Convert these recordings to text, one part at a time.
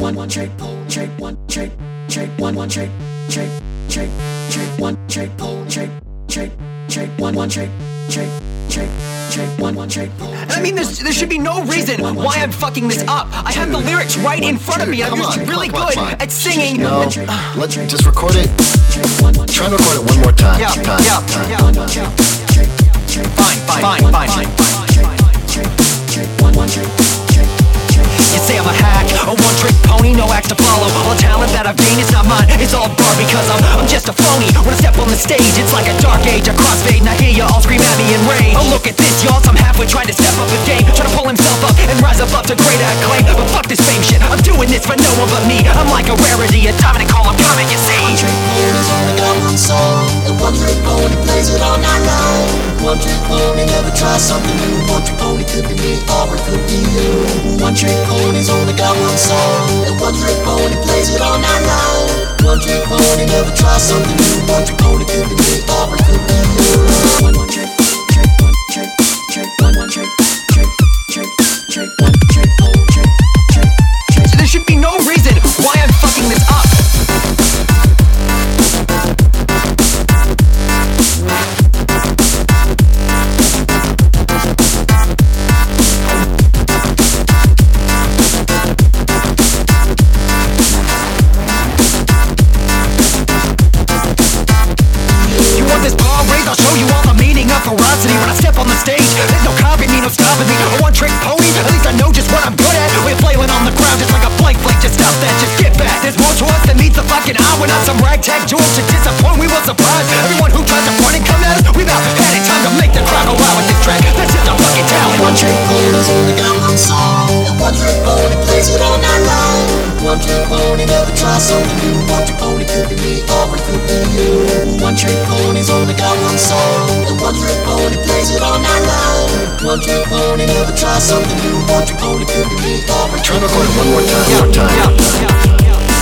one trick, trick, one trick, trick, one trick, trick, trick, trick, one trick, trick, trick, trick, one trick, trick, trick, trick, one trick. I mean, there should be no reason why I'm fucking this up. I have the lyrics right in front of me. I'm just really good at singing. No, let's just record it. Try and record it one more time. Yeah. Fine. You say I'm a hack, a one-trick pony, no act to follow. All the talent that I've gained is not mine, it's all bar because I'm just a phony. When I step on the stage, it's like a dark age, a crossfade, and I hear you all scream at me in rage. Oh, look at this, y'all, some halfway trying to step up the game, trying to pull himself up and rise above to great acclaim. But fuck this fame shit, I'm doing this for no one but me. I'm like a rarity, a diamond and call, I'm coming, you see. One trick pony's only got one song, and one trick pony plays it all night long. One trick pony never tries something new. One trick pony could be me, or it could be you. One trick pony's only got one song, and one trick pony plays it all night long. One trick pony never tries something new. One trick pony could be me, or it could be you. One trick, trick, one trick, trick, one trick, trick, trick, trick, one trick, trick, trick, trick. There should be no reason why I'm fucking this up. I'll show you all the meaning of ferocity when I step on the stage. There's no copying me, no stopping me. A one-trick pony, at least I know just what I'm good at. We're flailing on the ground just like a blank flake. Just stop that, just get back. There's more to us than meets the fucking eye. We're not some ragtag jewels to disappoint. We will surprise everyone who tries to point and come at us. We've about had it, time to make the crowd go wild with this track. That's just a fucking talent. One trick pony's only got one song, and one trick pony plays it all night long. One trick pony never tries something new. One trick pony could be me, or it could be you. One trick pony's only got one song, and one trick pony plays it all night long. One trick pony never tries something new. One trick pony could be me, or it Try could and be record it one more time. Yeah.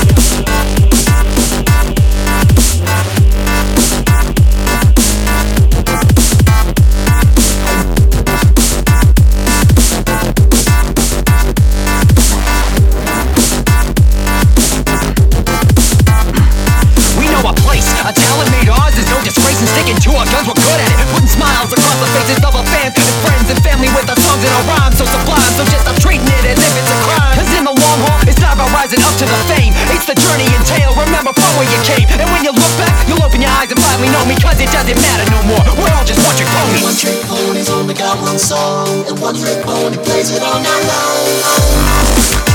A talent made ours is no disgrace, and sticking to our guns, we're good at it. Putting smiles across the faces of our fans and friends and family with our songs and our rhymes so sublime. So just stop treating it as if it's a crime. Cause in the long haul, it's not about rising up to the fame. It's the journey entailed, remember from where you came. And when you look back, you'll open your eyes and finally know me. Cause it doesn't matter no more, we're all just one trick ponies. One trick pony's only got one song, and one trick pony plays it all night long.